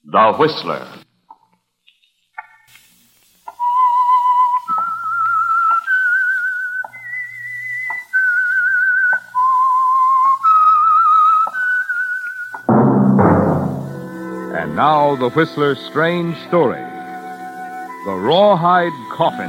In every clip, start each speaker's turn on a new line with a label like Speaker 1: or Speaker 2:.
Speaker 1: The Whistler.
Speaker 2: And now, The Whistler's strange story. The Rawhide Coffin.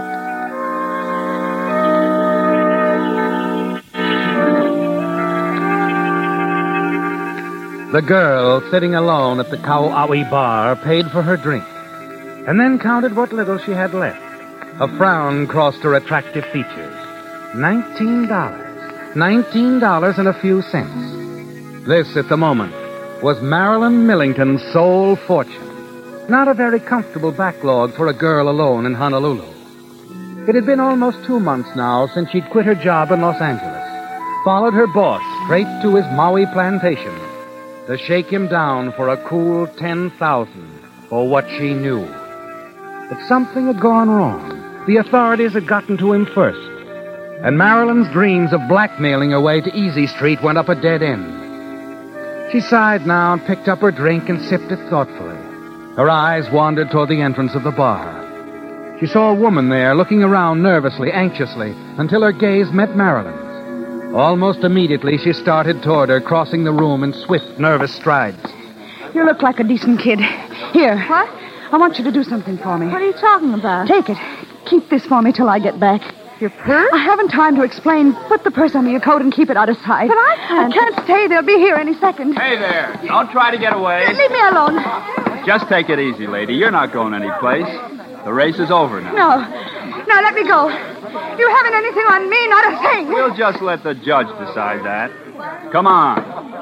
Speaker 3: The girl, sitting alone at the Kauaui bar, paid for her drink, and then counted what little she had left. A frown crossed her attractive features. $19. $19 and a few cents. This, at the moment, was Marilyn Millington's sole fortune. Not a very comfortable backlog for a girl alone in Honolulu. It had been almost 2 months now since she'd quit her job in Los Angeles, followed her boss straight to his Maui plantation to shake him down for a cool $10,000 for what she knew. But something had gone wrong. The authorities had gotten to him first, and Marilyn's dreams of blackmailing her way to Easy Street went up a dead end. She sighed now and picked up her drink and sipped it thoughtfully. Her eyes wandered toward the entrance of the bar. She saw a woman there looking around nervously, anxiously, until her gaze met Marilyn's. Almost immediately, she started toward her, crossing the room in swift, nervous strides.
Speaker 4: You look like a decent kid. Here. What? I want you to do something for me.
Speaker 5: What are you talking about?
Speaker 4: Take it. Keep this for me till I get back.
Speaker 5: Your purse?
Speaker 4: I haven't time to explain. Put the purse under your coat and keep it out of sight.
Speaker 5: But I
Speaker 4: can't stay. They'll be here any second.
Speaker 6: Hey there. Don't try to get away.
Speaker 4: Leave me alone.
Speaker 6: Just take it easy, lady. You're not going anyplace. The race is over now.
Speaker 4: No, let me go. You haven't anything on me, not a thing.
Speaker 6: We'll just let the judge decide that. Come on.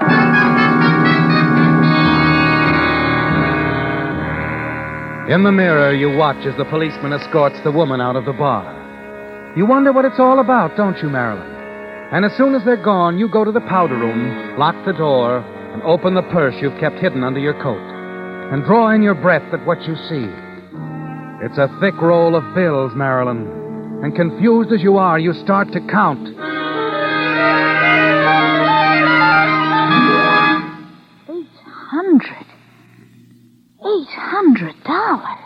Speaker 3: In the mirror, you watch as the policeman escorts the woman out of the bar. You wonder what it's all about, don't you, Marilyn? And as soon as they're gone, you go to the powder room, lock the door, and open the purse you've kept hidden under your coat, and draw in your breath at what you see. It's a thick roll of bills, Marilyn. And confused as you are, you start to count.
Speaker 5: $800.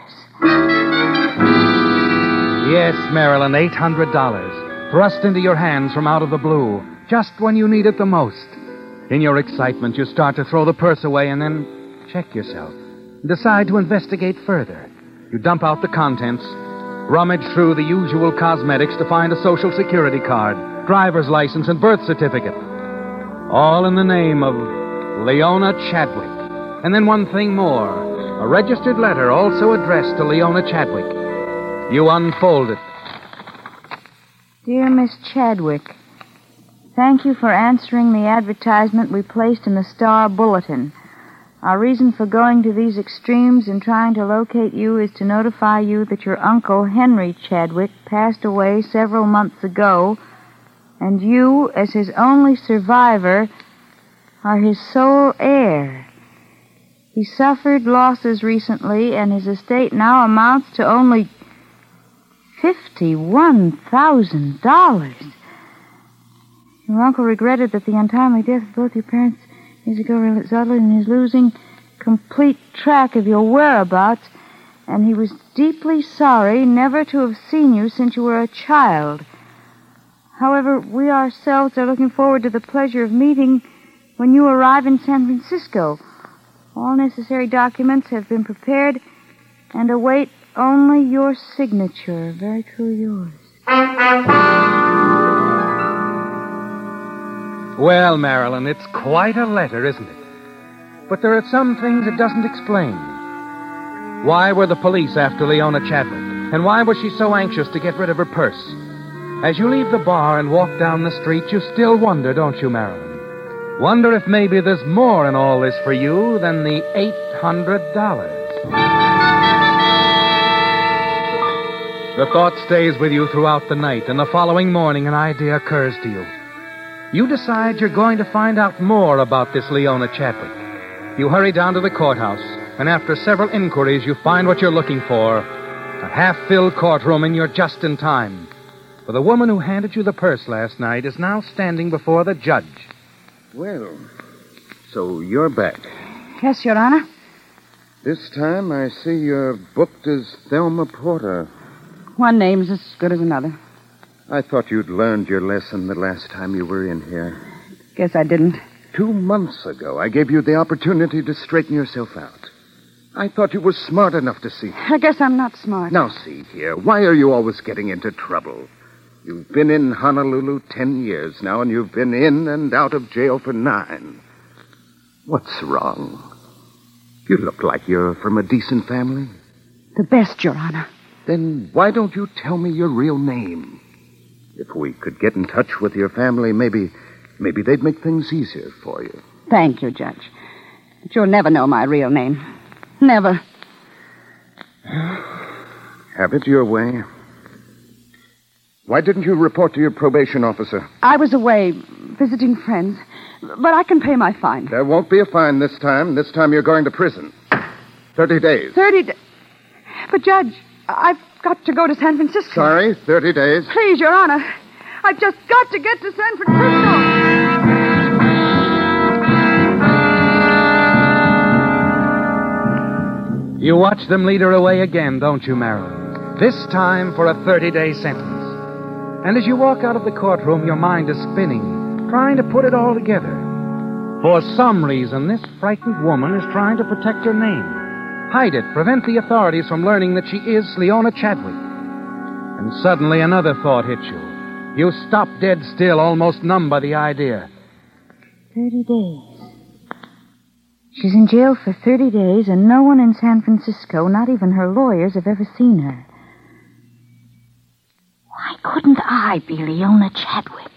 Speaker 3: Yes, Marilyn, $800. Thrust into your hands from out of the blue, just when you need it the most. In your excitement, you start to throw the purse away and then check yourself. And decide to investigate further. You dump out the contents, rummage through the usual cosmetics to find a Social Security card, driver's license, and birth certificate. All in the name of Leona Chadwick. And then one thing more. A registered letter also addressed to Leona Chadwick. You unfold it.
Speaker 5: Dear Miss Chadwick, thank you for answering the advertisement we placed in the Star Bulletin. Our reason for going to these extremes in trying to locate you is to notify you that your uncle, Henry Chadwick, passed away several months ago, and you, as his only survivor, are his sole heir. He suffered losses recently, and his estate now amounts to only $51,000. Your uncle regretted that the untimely death of both your parents years ago resulted in his losing complete track of your whereabouts, and he was deeply sorry never to have seen you since you were a child. However, we ourselves are looking forward to the pleasure of meeting when you arrive in San Francisco. All necessary documents have been prepared and await only your signature. Very truly yours.
Speaker 3: Well, Marilyn, it's quite a letter, isn't it? But there are some things it doesn't explain. Why were the police after Leona Chadwick? And why was she so anxious to get rid of her purse? As you leave the bar and walk down the street, you still wonder, don't you, Marilyn? Wonder if maybe there's more in all this for you than the $800. The thought stays with you throughout the night, and the following morning an idea occurs to you. You decide you're going to find out more about this Leona Chadwick. You hurry down to the courthouse, and after several inquiries, you find what you're looking for. A half-filled courtroom, and you're just in time. For the woman who handed you the purse last night is now standing before the judge.
Speaker 7: Well, so you're back.
Speaker 4: Yes, Your Honor.
Speaker 1: This time I see you're booked as Thelma Porter.
Speaker 4: One name's as good as another.
Speaker 1: I thought you'd learned your lesson the last time you were in here.
Speaker 4: Guess I didn't.
Speaker 1: 2 months ago, I gave you the opportunity to straighten yourself out. I thought you were smart enough to see.
Speaker 4: I guess I'm not smart.
Speaker 1: Now, see here. Why are you always getting into trouble? You've been in Honolulu 10 years now, and you've been in and out of jail for 9. What's wrong? You look like you're from a decent family.
Speaker 4: The best, Your Honor.
Speaker 1: Then why don't you tell me your real name? If we could get in touch with your family, maybe they'd make things easier for you.
Speaker 4: Thank you, Judge. But you'll never know my real name. Never.
Speaker 1: Have it your way. Why didn't you report to your probation officer?
Speaker 4: I was away visiting friends. But I can pay my fine.
Speaker 1: There won't be a fine this time. This time you're going to prison. 30 days.
Speaker 4: 30 days? But, Judge, I've got to go to San Francisco.
Speaker 1: Sorry, 30 days.
Speaker 4: Please, Your Honor. I've just got to get to San Francisco.
Speaker 3: You watch them lead her away again, don't you, Marilyn? This time for a 30-day sentence. And as you walk out of the courtroom, your mind is spinning, trying to put it all together. For some reason, this frightened woman is trying to protect her name. Hide it, prevent the authorities from learning that she is Leona Chadwick. And suddenly another thought hits you. You stop dead still, almost numb by the idea.
Speaker 5: 30 days. She's in jail for 30 days, and no one in San Francisco, not even her lawyers, have ever seen her. Why couldn't I be Leona Chadwick?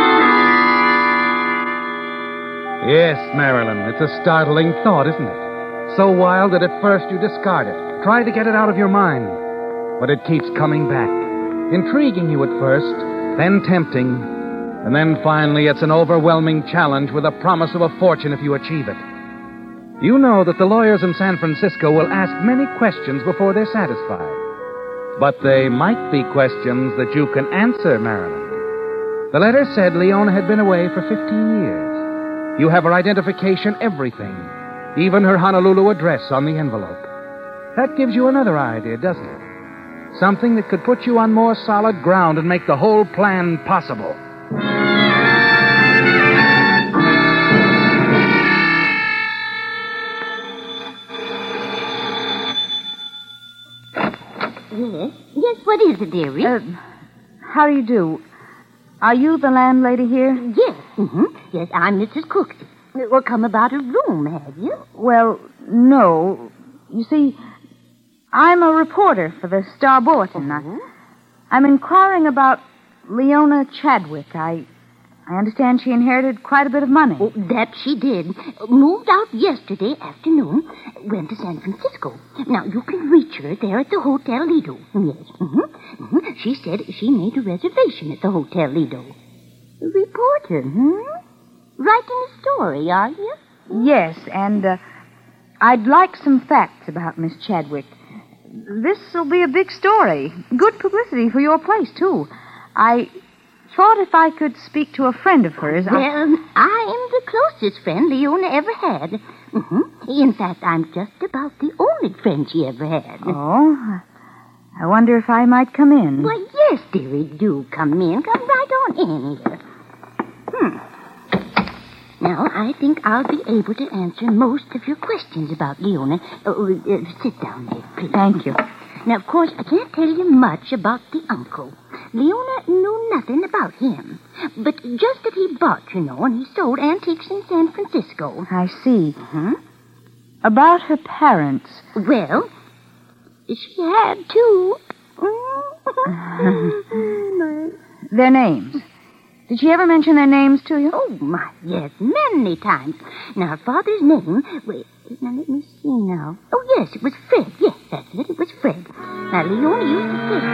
Speaker 3: Yes, Marilyn, it's a startling thought, isn't it? So wild that at first you discard it. Try to get it out of your mind. But it keeps coming back. Intriguing you at first, then tempting, and then finally it's an overwhelming challenge with a promise of a fortune if you achieve it. You know that the lawyers in San Francisco will ask many questions before they're satisfied. But they might be questions that you can answer, Marilyn. The letter said Leona had been away for 15 years. You have her identification, everything, even her Honolulu address on the envelope. That gives you another idea, doesn't it? Something that could put you on more solid ground and make the whole plan possible.
Speaker 7: Yes, what is it, dearie?
Speaker 5: How do you do? Are you the landlady here?
Speaker 7: Yes, yes, I'm Mrs. Cook. Well, come about a room, have you?
Speaker 5: Well, no. You see, I'm a reporter for the Star Bulletin. I'm inquiring about Leona Chadwick. I understand she inherited quite a bit of money.
Speaker 7: Oh, that she did. Moved out yesterday afternoon. Went to San Francisco. Now, you can reach her there at the Hotel Lido. Yes. She said she made a reservation at the Hotel Lido. A reporter, Writing a story, are you?
Speaker 5: Yes, and I'd like some facts about Miss Chadwick. This'll be a big story. Good publicity for your place, too. I thought if I could speak to a friend of hers...
Speaker 7: Well, I'm the closest friend Leona ever had. In fact, I'm just about the only friend she ever had.
Speaker 5: Oh, I wonder if I might come in.
Speaker 7: Why, yes, dearie, do come in. Come right on in here. Now, I think I'll be able to answer most of your questions about Leona. Sit down there, please.
Speaker 5: Thank you.
Speaker 7: Now, of course, I can't tell you much about the uncle. Leona knew nothing about him. But just that he bought, and he sold antiques in San Francisco.
Speaker 5: I see. About her parents.
Speaker 7: Well, she had two.
Speaker 5: Their names. Did she ever mention their names to you?
Speaker 7: Oh, my, yes, many times. Now, her father's name... Wait, now, let me see now. Oh, yes, it was Fred. Yes, that's it. It was Fred. Now, Leona used to say...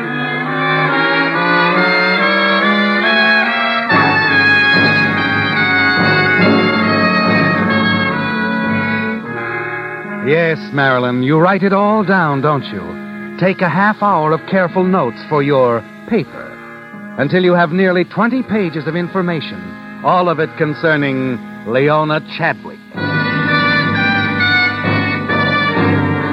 Speaker 3: Yes, Marilyn, you write it all down, don't you? Take a half hour of careful notes for your paper until you have nearly 20 pages of information, all of it concerning Leona Chadwick.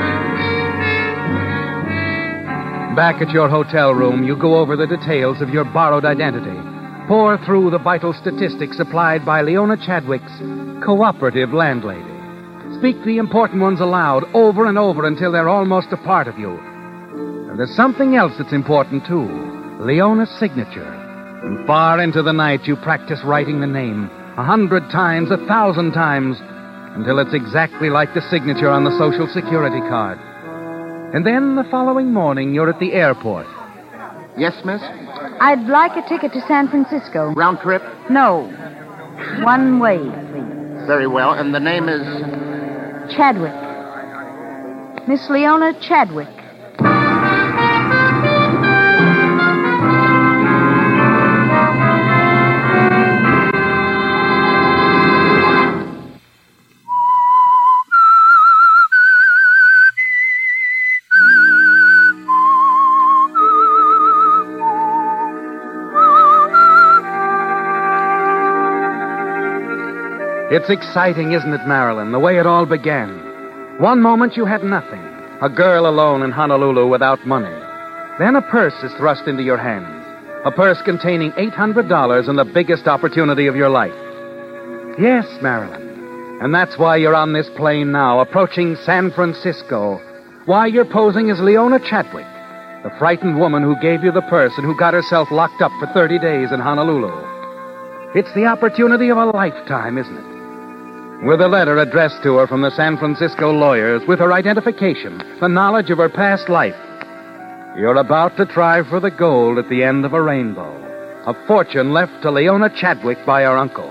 Speaker 3: Back at your hotel room, you go over the details of your borrowed identity. Pour through the vital statistics supplied by Leona Chadwick's cooperative landlady. Speak the important ones aloud over and over until they're almost a part of you. And there's something else that's important, too. Leona's signature. And far into the night, you practice writing the name 100 times, 1,000 times, until it's exactly like the signature on the Social Security card. And then the following morning, you're at the airport.
Speaker 1: Yes, miss?
Speaker 5: I'd like a ticket to San Francisco.
Speaker 1: Round trip?
Speaker 5: No. One way, please.
Speaker 1: Very well. And the name is?
Speaker 5: Chadwick. Miss Leona Chadwick.
Speaker 3: It's exciting, isn't it, Marilyn, the way it all began? One moment you had nothing, a girl alone in Honolulu without money. Then a purse is thrust into your hands, a purse containing $800 and the biggest opportunity of your life. Yes, Marilyn, and that's why you're on this plane now, approaching San Francisco. Why you're posing as Leona Chadwick, the frightened woman who gave you the purse and who got herself locked up for 30 days in Honolulu. It's the opportunity of a lifetime, isn't it? With a letter addressed to her from the San Francisco lawyers, with her identification, the knowledge of her past life, you're about to try for the gold at the end of a rainbow. A fortune left to Leona Chadwick by her uncle.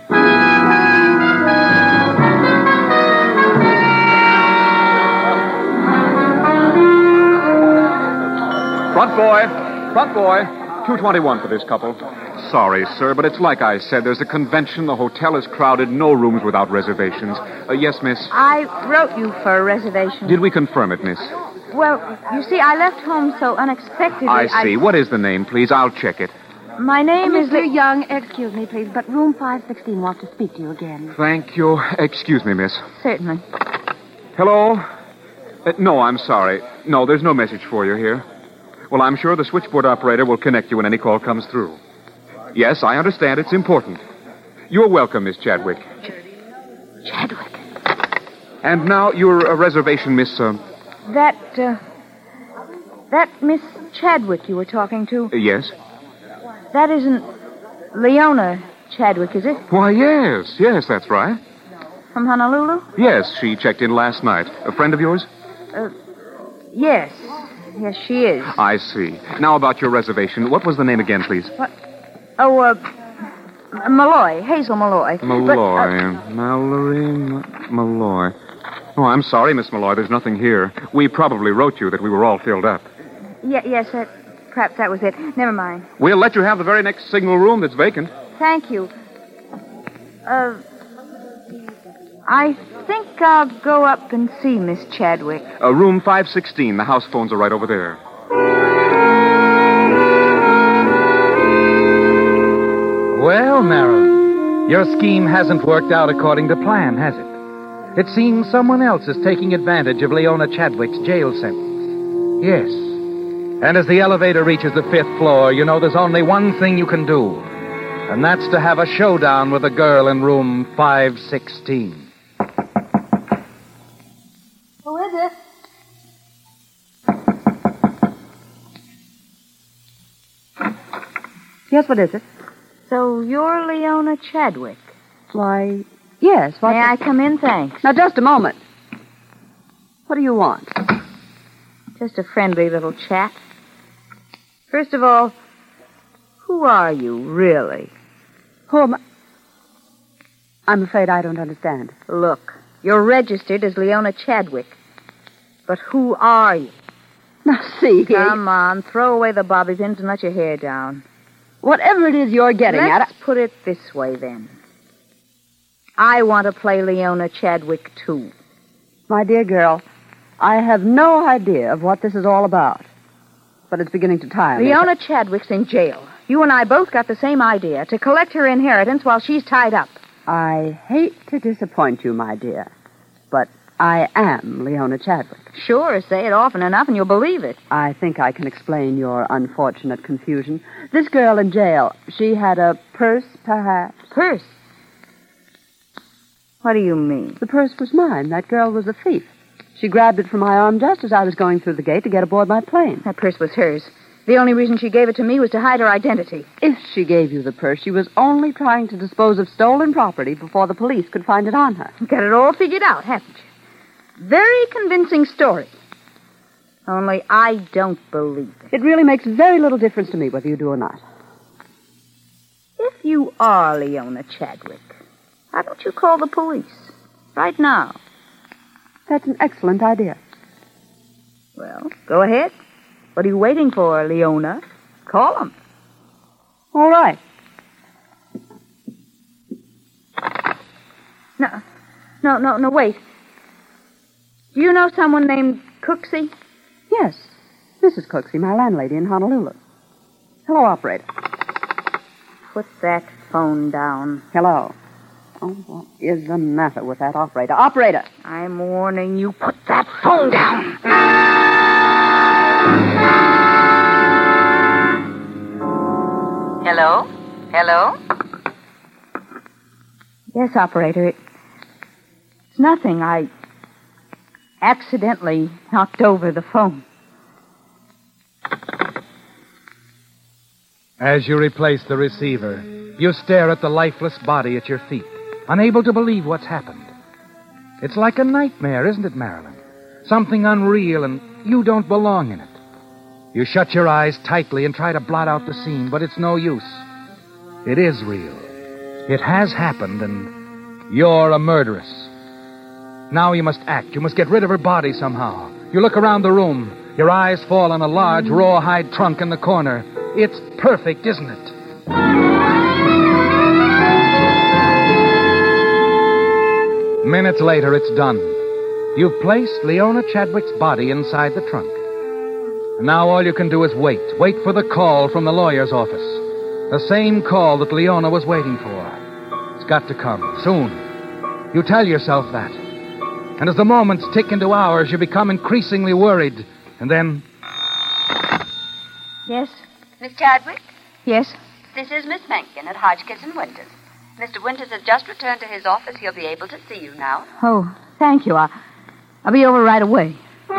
Speaker 8: Front boy. 221 for this couple. Sorry, sir, but it's like I said. There's a convention. The hotel is crowded. No rooms without reservations. Yes, miss?
Speaker 5: I wrote you for a reservation.
Speaker 8: Did we confirm it, miss?
Speaker 5: Well, you see, I left home so unexpectedly.
Speaker 8: I see. What is the name, please? I'll check it.
Speaker 5: My name is...
Speaker 7: Mr. Young, excuse me, please, but room 516 wants to speak to you again.
Speaker 8: Thank you. Excuse me, miss.
Speaker 5: Certainly.
Speaker 8: Hello? No, I'm sorry. No, there's no message for you here. Well, I'm sure the switchboard operator will connect you when any call comes through. Yes, I understand. It's important. You're welcome, Miss Chadwick.
Speaker 7: Chadwick.
Speaker 8: And now your reservation, Miss...
Speaker 5: That Miss Chadwick you were talking to,
Speaker 8: Yes?
Speaker 5: that isn't Leona Chadwick, is it?
Speaker 8: Why, yes, that's right.
Speaker 5: From Honolulu?
Speaker 8: Yes, she checked in last night. A friend of yours?
Speaker 5: Yes. Yes, she is.
Speaker 8: I see. Now about your reservation. What was the name again, please?
Speaker 5: What? Oh, Malloy. Hazel Malloy.
Speaker 8: Malloy. Mallory Malloy. Oh, I'm sorry, Miss Malloy. There's nothing here. We probably wrote you that we were all filled up.
Speaker 5: Yes, perhaps that was it. Never mind.
Speaker 8: We'll let you have the very next signal room that's vacant.
Speaker 5: Thank you. I think I'll go up and see Miss Chadwick.
Speaker 8: Room 516. The house phones are right over there.
Speaker 3: Well, Marilyn, your scheme hasn't worked out according to plan, has it? It seems someone else is taking advantage of Leona Chadwick's jail sentence. Yes. And as the elevator reaches the 5th floor, you know there's only one thing you can do. And that's to have a showdown with the girl in room 516.
Speaker 7: Who is it?
Speaker 9: Yes, what is it?
Speaker 5: So you're Leona Chadwick.
Speaker 9: Why, yes. What?
Speaker 5: May I come in, thanks?
Speaker 9: Now, just a moment. What do you want?
Speaker 5: Just a friendly little chat. First of all, who are you, really?
Speaker 9: Who am I? I'm afraid I don't understand.
Speaker 5: Look, you're registered as Leona Chadwick. But who are you?
Speaker 9: Now, see.
Speaker 5: Come on, throw away the bobby pins and let your hair down.
Speaker 9: Whatever it is you're getting at...
Speaker 5: Let's put it this way, then. I want to play Leona Chadwick, too.
Speaker 9: My dear girl, I have no idea of what this is all about. But it's beginning to tire me.
Speaker 5: Leona Chadwick's in jail. You and I both got the same idea, to collect her inheritance while she's tied up.
Speaker 9: I hate to disappoint you, my dear. But I am Leona Chadwick.
Speaker 5: Sure, say it often enough and you'll believe it.
Speaker 9: I think I can explain your unfortunate confusion. This girl in jail, she had a purse, perhaps?
Speaker 5: Purse? What do you mean?
Speaker 9: The purse was mine. That girl was a thief. She grabbed it from my arm just as I was going through the gate to get aboard my plane.
Speaker 5: That purse was hers. The only reason she gave it to me was to hide her identity.
Speaker 9: If she gave you the purse, she was only trying to dispose of stolen property before the police could find it on her.
Speaker 5: Got it all figured out, haven't you? Very convincing story. Only I don't believe it.
Speaker 9: It really makes very little difference to me whether you do or not.
Speaker 5: If you are Leona Chadwick, why don't you call the police? Right now.
Speaker 9: That's an excellent idea.
Speaker 5: Well, go ahead. What are you waiting for, Leona? Call them.
Speaker 9: All right.
Speaker 5: No, wait. Do you know someone named Cooksey?
Speaker 9: Yes. Mrs. Cooksey, my landlady in Honolulu. Hello, operator.
Speaker 5: Put that phone down.
Speaker 9: Hello. Oh, what is the matter with that operator? Operator!
Speaker 5: I'm warning you, put that phone down.
Speaker 10: Hello? Hello?
Speaker 5: Yes, operator. It's nothing. I accidentally knocked over the phone.
Speaker 3: As you replace the receiver, you stare at the lifeless body at your feet, unable to believe what's happened. It's like a nightmare, isn't it, Marilyn? Something unreal, and you don't belong in it. You shut your eyes tightly and try to blot out the scene, but it's no use. It is real. It has happened, and you're a murderess. Now you must act. You must get rid of her body somehow. You look around the room. Your eyes fall on a large rawhide trunk in the corner. It's perfect, isn't it? Minutes later, it's done. You've placed Leona Chadwick's body inside the trunk. And now all you can do is wait. Wait for the call from the lawyer's office. The same call that Leona was waiting for. It's got to come, soon. You tell yourself that. And as the moments tick into hours, you become increasingly worried. And then...
Speaker 5: Yes?
Speaker 10: Miss Chadwick?
Speaker 5: Yes?
Speaker 10: This is Miss Mencken at Hodgkins & Winters. Mr. Winters has just returned to his office. He'll be able to see you now.
Speaker 5: Oh, thank you. I'll be over right away.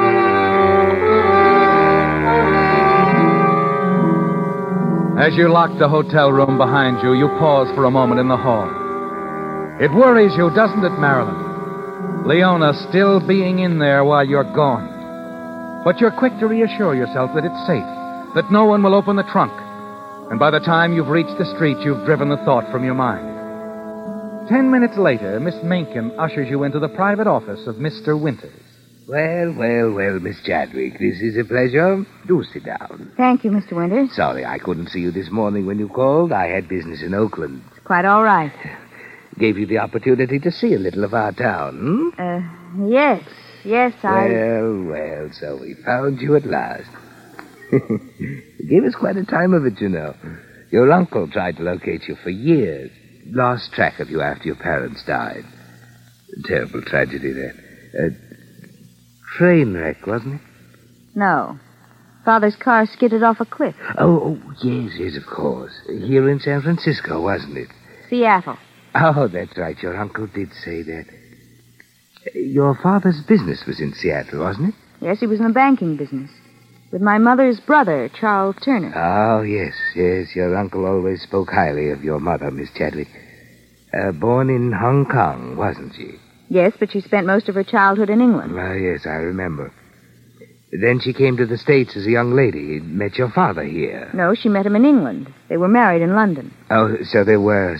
Speaker 3: As you lock the hotel room behind you, you pause for a moment in the hall. It worries you, doesn't it, Marilyn? Leona still being in there while you're gone. But you're quick to reassure yourself that it's safe, that no one will open the trunk. And by the time you've reached the street, you've driven the thought from your mind. 10 minutes later, Miss Mencken ushers you into the private office of Mr. Winters.
Speaker 11: Well, Miss Chadwick, this is a pleasure. Do sit down.
Speaker 5: Thank you, Mr. Winters.
Speaker 11: Sorry I couldn't see you this morning when you called. I had business in Oakland.
Speaker 5: It's quite all right.
Speaker 11: Gave you the opportunity to see a little of our town,
Speaker 5: Yes, I...
Speaker 11: Well, so we found you at last. You gave us quite a time of it, you know. Your uncle tried to locate you for years. Lost track of you after your parents died. Terrible tragedy, then. Train wreck, wasn't it?
Speaker 5: No. Father's car skidded off a cliff.
Speaker 11: Oh, yes, of course. Here in San Francisco, wasn't it?
Speaker 5: Seattle.
Speaker 11: Oh, that's right. Your uncle did say that. Your father's business was in Seattle, wasn't it?
Speaker 5: Yes, he was in the banking business. With my mother's brother, Charles Turner.
Speaker 11: Oh, yes. Your uncle always spoke highly of your mother, Miss Chadwick. Born in Hong Kong, wasn't she?
Speaker 5: Yes, but she spent most of her childhood in England.
Speaker 11: Yes, I remember. Then she came to the States as a young lady. Met your father here.
Speaker 5: No, she met him in England. They were married in London.
Speaker 11: Oh, so they were.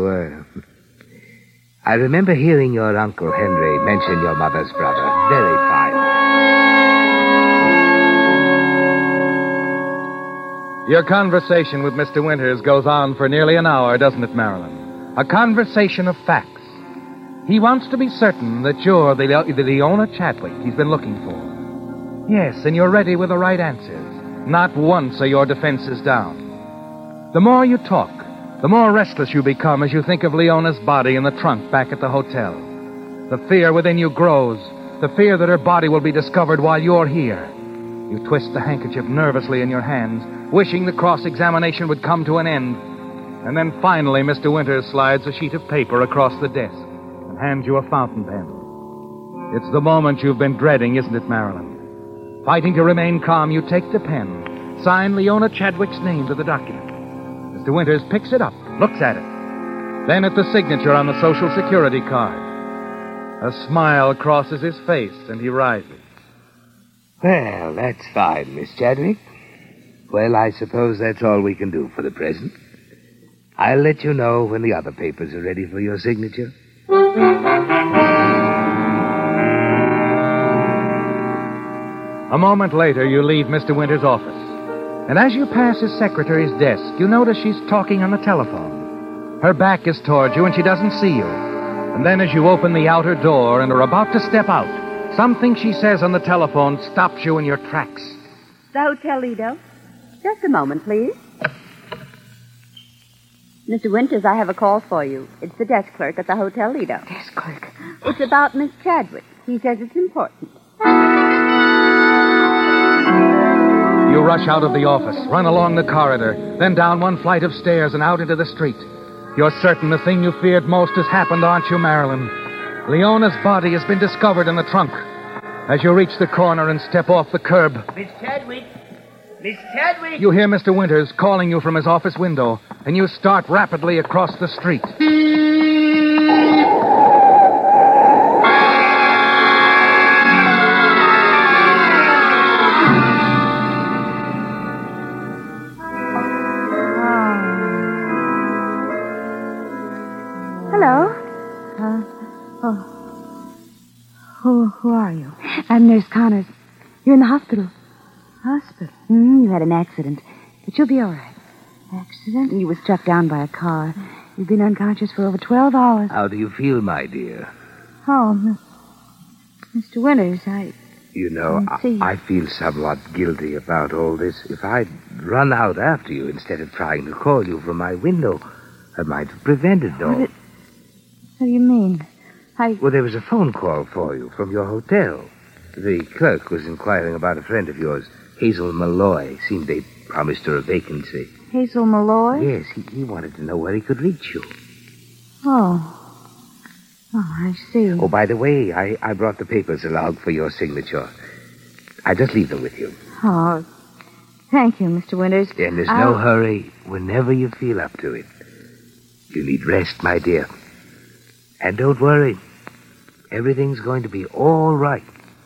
Speaker 11: I remember hearing your Uncle Henry mention your mother's brother. Very fine.
Speaker 3: Your conversation with Mr. Winters goes on for nearly an hour, doesn't it, Marilyn? A conversation of facts. He wants to be certain that you're the Leona Chadwick he's been looking for. Yes, and you're ready with the right answers. Not once are your defenses down. The more you talk, the more restless you become as you think of Leona's body in the trunk back at the hotel. The fear within you grows, the fear that her body will be discovered while you're here. You twist the handkerchief nervously in your hands, wishing the cross-examination would come to an end. And then finally, Mr. Winters slides a sheet of paper across the desk and hands you a fountain pen. It's the moment you've been dreading, isn't it, Marilyn? Fighting to remain calm, you take the pen, sign Leona Chadwick's name to the document. Mr. Winters picks it up, looks at it, then at the signature on the Social Security card. A smile crosses his face, and he rises.
Speaker 11: Well, that's fine, Miss Chadwick. Well, I suppose that's all we can do for the present. I'll let you know when the other papers are ready for your signature.
Speaker 3: A moment later, you leave Mr. Winters' office. And as you pass his secretary's desk, you notice she's talking on the telephone. Her back is toward you, and she doesn't see you. And then as you open the outer door and are about to step out, something she says on the telephone stops you in your tracks.
Speaker 9: The Hotel Lido. Just a moment, please. Mr. Winters, I have a call for you. It's the desk clerk at the Hotel Lido.
Speaker 4: Desk clerk.
Speaker 9: It's about Miss Chadwick. He says it's important.
Speaker 3: You rush out of the office, run along the corridor, then down one flight of stairs and out into the street. You're certain the thing you feared most has happened, aren't you, Marilyn? Leona's body has been discovered in the trunk. As you reach the corner and step off the curb,
Speaker 11: Miss Chadwick! Miss Chadwick!
Speaker 3: you hear Mr. Winters calling you from his office window, and you start rapidly across the street.
Speaker 4: Who are you? I'm Nurse Connors. You're in the hospital.
Speaker 5: Hospital?
Speaker 4: You had an accident, but you'll be all right.
Speaker 5: Accident?
Speaker 4: You were struck down by a car. You've been unconscious for over 12 hours.
Speaker 11: How do you feel, my dear?
Speaker 5: Oh, Mr. Winters,
Speaker 11: You know, I feel somewhat guilty about all this. If I'd run out after you instead of trying to call you from my window, I might have prevented it all.
Speaker 5: What do you mean?
Speaker 11: Well, there was a phone call for you from your hotel. The clerk was inquiring about a friend of yours, Hazel Malloy. Seemed they promised her a vacancy.
Speaker 5: Hazel Malloy?
Speaker 11: Yes, he wanted to know where he could reach you.
Speaker 5: Oh, I see.
Speaker 11: Oh, by the way, I brought the papers along for your signature. I just leave them with you.
Speaker 5: Oh, thank you, Mr. Winters.
Speaker 11: And there's no hurry whenever you feel up to it. You need rest, my dear. And don't worry. Everything's going to be all right.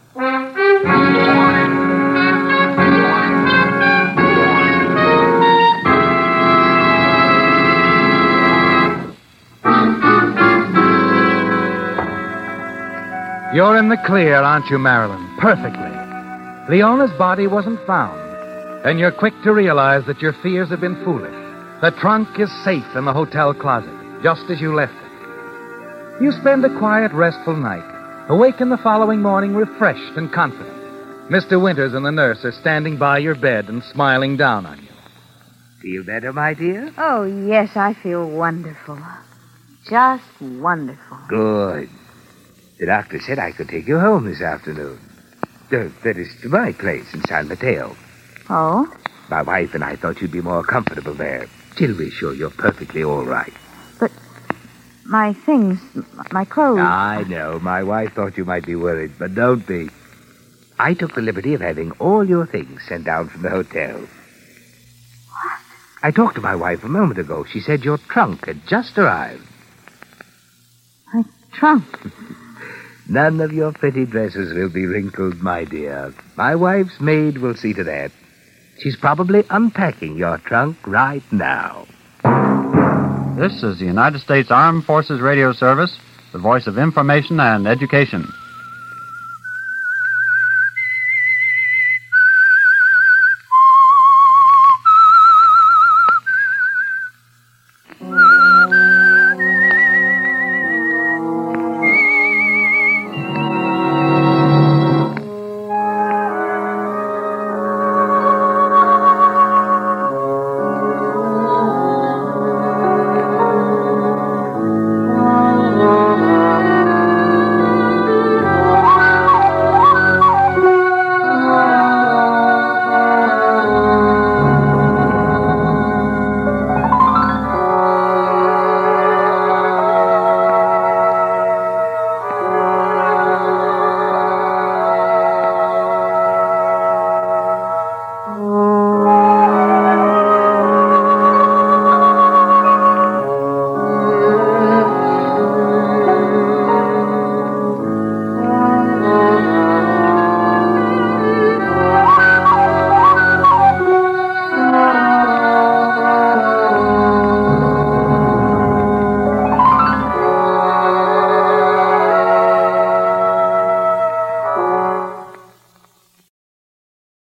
Speaker 3: You're in the clear, aren't you, Marilyn? Perfectly. Leona's body wasn't found. And you're quick to realize that your fears have been foolish. The trunk is safe in the hotel closet, just as you left it. You spend a quiet, restful night. Awaken the following morning refreshed and confident. Mr. Winters and the nurse are standing by your bed and smiling down on you.
Speaker 11: Feel better, my dear?
Speaker 5: Oh, yes, I feel wonderful. Just wonderful.
Speaker 11: Good. The doctor said I could take you home this afternoon. That is, to my place in San Mateo.
Speaker 5: Oh?
Speaker 11: My wife and I thought you'd be more comfortable there. Till we're sure you're perfectly all right.
Speaker 5: But my things, my clothes...
Speaker 11: I know. My wife thought you might be worried, but don't be. I took the liberty of having all your things sent down from the hotel.
Speaker 5: What?
Speaker 11: I talked to my wife a moment ago. She said your trunk had just arrived.
Speaker 5: My trunk?
Speaker 11: None of your pretty dresses will be wrinkled, my dear. My wife's maid will see to that. She's probably unpacking your trunk right now.
Speaker 6: This is the United States Armed Forces Radio Service, the voice of information and education.